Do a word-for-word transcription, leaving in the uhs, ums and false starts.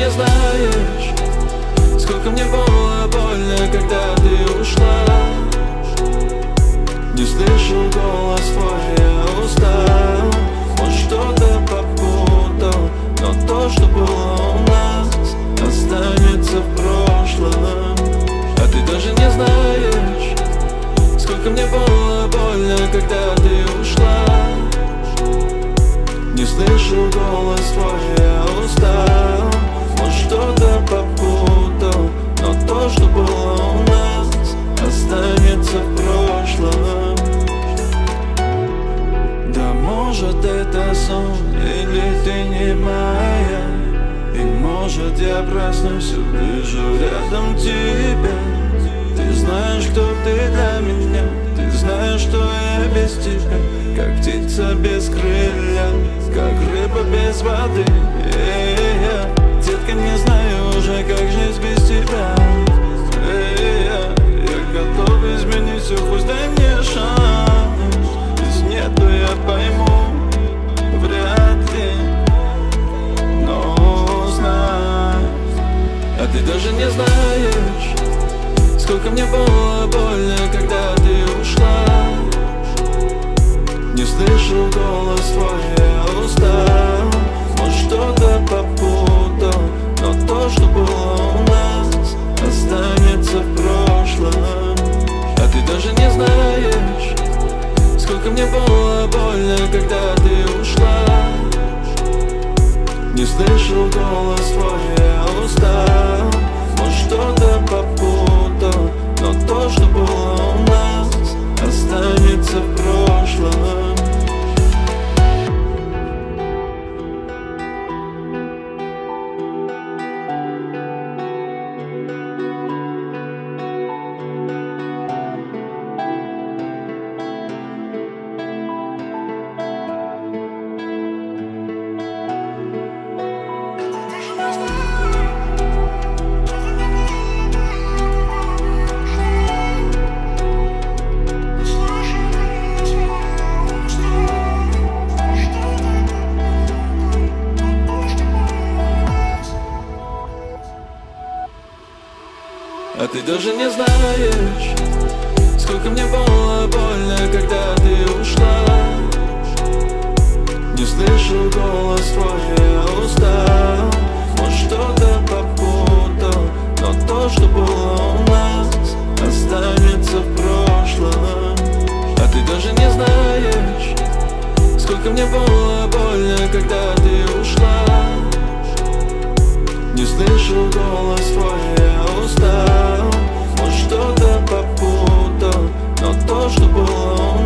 не знаешь, сколько мне было больно, когда ты ушла. Не слышу голос твой, я устал. Может, что-то попутал, но то, что было у нас, останется в прошлом. А ты даже не знаешь, сколько мне было больно, когда ты ушла. Не слышу голос твой, я устал. Может, что-то попутал, но то, что было у нас, останется в прошлом. Да может это сон, или ты не моя. И может я проснусь, увижу рядом тебя. Ты знаешь, кто ты для меня. Ты знаешь, что я без тебя, как птица без крылья, как рыба без воды. Эй-я. Детка, не знаю уже, как жить без тебя. Эй-я. Я готов изменить все, пусть дай мне шанс. Если нет, то я пойму, вряд ли, но знай. А ты даже не знаешь, сколько мне было больно, когда ты ушла. Не слышу голос твой, я устал. Может, что-то попутал, но то, что было у нас, останется в прошлом. А ты даже не знаешь, сколько мне было больно, когда ты ушла. Не слышу голос твой, я устал. Может, что-то попутал, но то, что было у нас, останется в прошлом. А ты даже не знаешь, сколько мне было больно, когда ты ушла. Не слышу голос твой, я устал. Может, что-то попутал, но то, что было у нас, останется в прошлом. А ты даже не знаешь, сколько мне было больно, когда ты ушла. Не слышу голос твой, я устал. Может, что-то попутал, но то, что было у